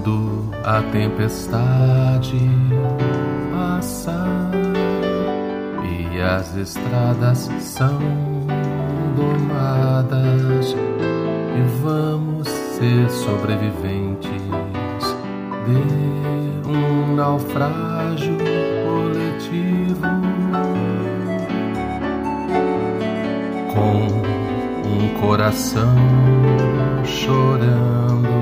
quando a tempestade passa e as estradas são domadas e vamos ser sobreviventes de um naufrágio coletivo, com um coração chorando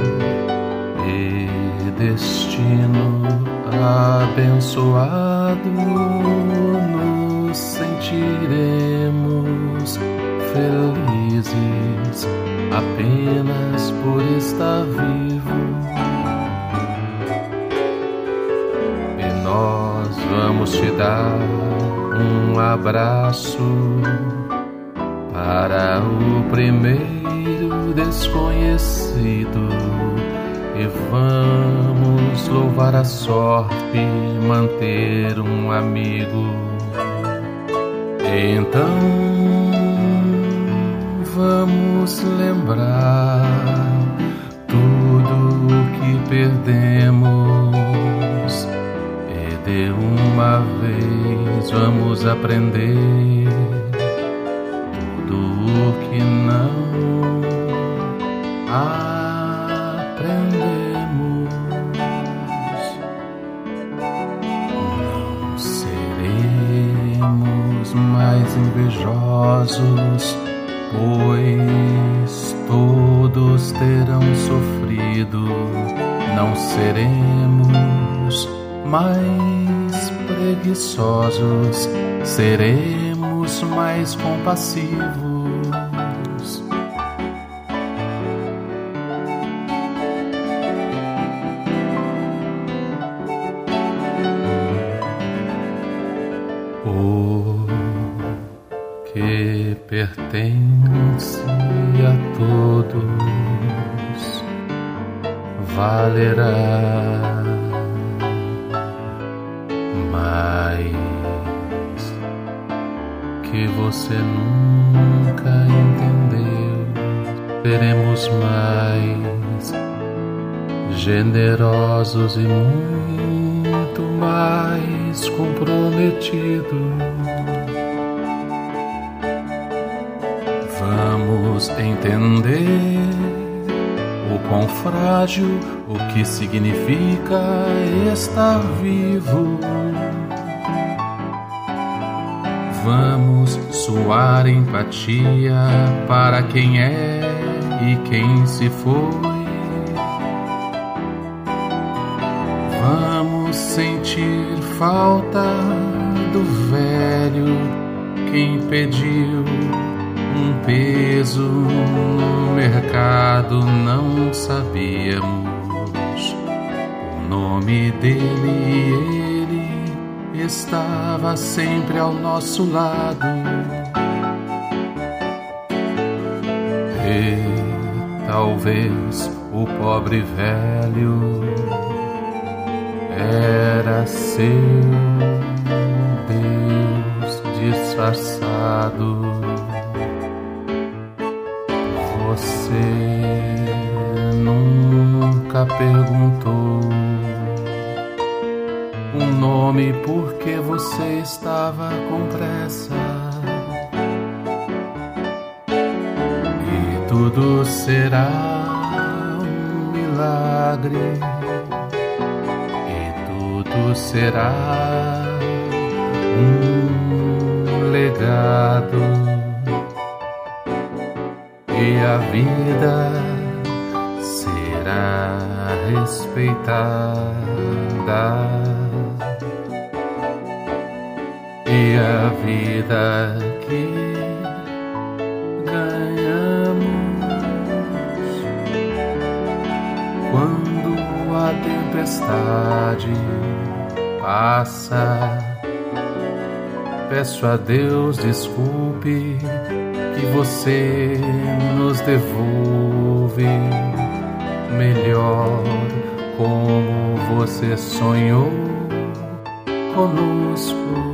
e destino abençoado, nos sentiremos felizes apenas por estar vivo. E nós vamos te dar um abraço para o primeiro desconhecido e vamos louvar a sorte, manter um amigo. Então vamos lembrar tudo o que perdemos e de uma vez vamos aprender tudo o que não aprendemos. Não seremos mais invejosos, pois todos terão sofrido. Não seremos mais preguiçosos, seremos mais compassivos. O que pertence a todos valerá mais que você nunca entendeu. Seremos mais generosos e muito mais comprometidos. Vamos entender o quão frágil, o que significa estar vivo. Vamos suar empatia para quem é e quem se foi. Vamos sentir falta do velho, quem pediu um peso no mercado, não sabíamos o nome dele e ele estava sempre ao nosso lado. E talvez o pobre velho era seu Deus disfarçado. Você nunca perguntou o nome porque você estava com pressa. E tudo será um milagre, e tudo será um legado. E a vida será respeitada, e a vida que ganhamos quando a tempestade passa. Peço a Deus desculpe que você nos devolve melhor como você sonhou conosco.